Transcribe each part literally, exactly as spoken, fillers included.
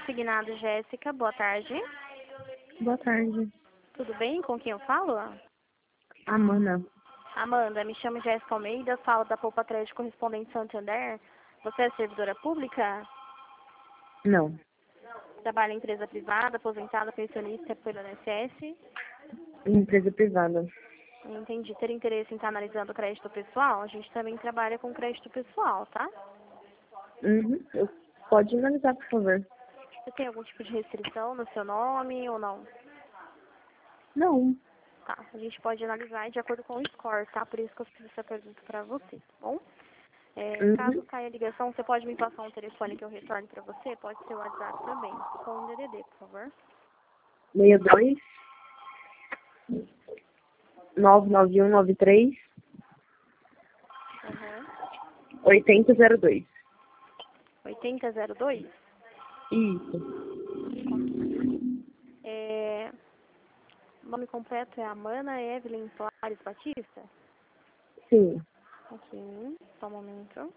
consignado, Jéssica. Boa tarde. Boa tarde. Tudo bem? Com quem eu falo? Amanda. Amanda, me chamo Jéssica Almeida, falo da Poupa Crédito Correspondente Santander. Você é servidora pública? Não. Trabalha em empresa privada, aposentada, pensionista pelo I N S S? Empresa privada. Entendi. Ter interesse em estar analisando o crédito pessoal? A gente também trabalha com crédito pessoal, tá? Uhum. Eu- Pode analisar, por favor. Você tem algum tipo de restrição no seu nome ou não? Não. Tá, a gente pode analisar de acordo com o score, tá? Por isso que eu fiz essa pergunta pra você, tá bom? É, Uhum. caso caia a ligação, você pode me passar um telefone que eu retorne pra você? Pode ser o WhatsApp também, com o D D D, por favor. seis dois nove nove um nove três Uhum. oito zero zero dois. oitenta zero dois? Isso. É, o nome completo é Amanda Evelyn Soares Batista? Sim. Ok, só um momento.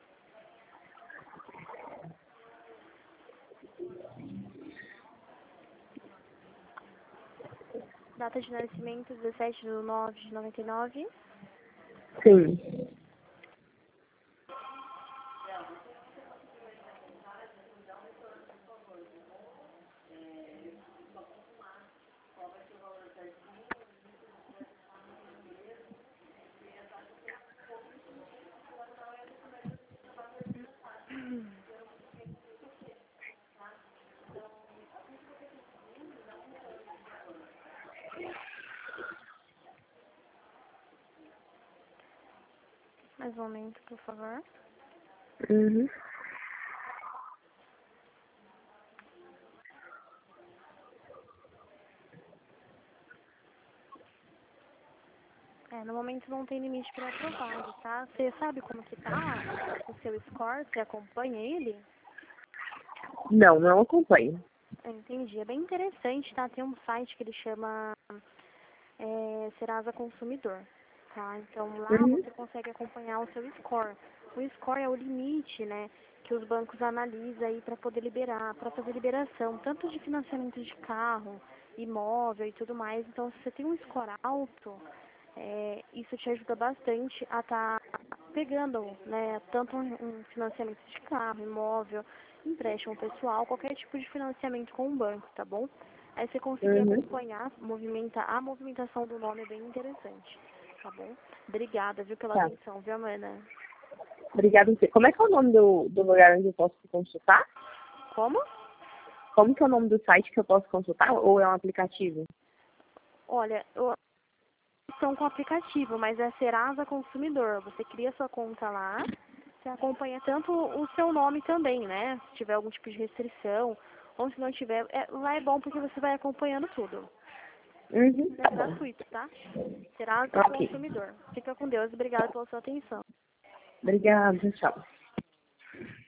Data de nascimento, dezessete de nove de noventa e nove. Sim. Mais um momento, por favor. Uhum. É, no momento não tem limite para aprovado, tá? Você sabe como que tá o seu score? Você acompanha ele? Não, não acompanho. Entendi. É bem interessante, tá? Tem um site que ele chama é, Serasa Consumidor, tá? Então lá Uhum. você consegue acompanhar o seu score. O score é o limite, né, que os bancos analisam aí para poder liberar, para fazer liberação, tanto de financiamento de carro, imóvel e tudo mais. Então, se você tem um score alto, é, isso te ajuda bastante a estar pegando, né, tanto um um financiamento de carro, imóvel, empréstimo pessoal, qualquer tipo de financiamento com o banco, tá bom? Aí você conseguir Uhum. acompanhar, movimentar, a movimentação do nome é bem interessante, tá bom? Obrigada, viu, pela Tá. atenção, viu, Amanda? Obrigada a você. Como é que é o nome do, do lugar onde eu posso consultar? Como? Como que é o nome do site que eu posso consultar? Ou é um aplicativo? Olha, eu estão com o aplicativo, mas é Serasa Consumidor. Você cria sua conta lá, você acompanha tanto o seu nome também, né? Se tiver algum tipo de restrição, ou se não tiver, é, lá é bom porque você vai acompanhando tudo. Uhum. É Tá bom. gratuito, tá? Serasa Ok. Consumidor. Fica com Deus. Obrigada pela sua atenção. Obrigada. Tchau.